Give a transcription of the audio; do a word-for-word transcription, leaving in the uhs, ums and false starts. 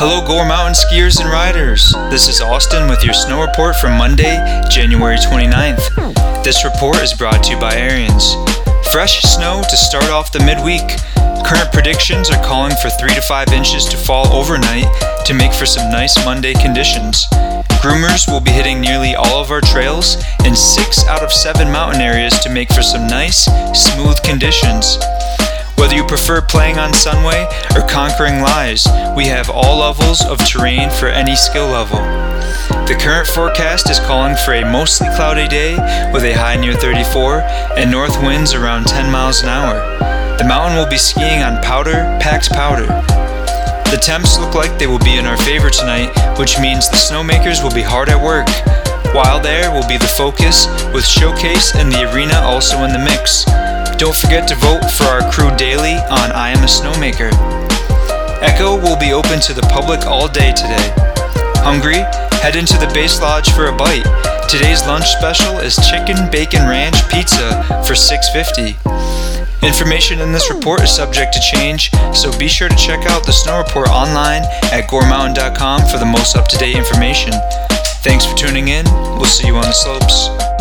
Hello Gore Mountain skiers and riders. This is Austin with your snow report for Monday, January twenty-ninth. This report is brought to you by Ariens. Fresh snow to start off the midweek. Current predictions are calling for three to five inches to fall overnight to make for some nice Monday conditions. Groomers will be hitting nearly all of our trails and six out of seven mountain areas to make for some nice, smooth conditions. Whether you prefer playing on Sunway or conquering lies, we have all levels of terrain for any skill level. The current forecast is calling for a mostly cloudy day with a high near thirty-four and north winds around ten miles an hour. The mountain will be skiing on powder, packed powder. The temps look like they will be in our favor tonight, which means the snowmakers will be hard at work. Wild Air will be the focus, with Showcase and the Arena also in the mix. Don't forget to vote for our crew daily on I Am a Snowmaker. Echo will be open to the public all day today. Hungry? Head into the Base Lodge for a bite. Today's lunch special is chicken bacon ranch pizza for six fifty. Information in this report is subject to change, so be sure to check out the snow report online at gore mountain dot com for the most up-to-date information. Thanks for tuning in. We'll see you on the slopes.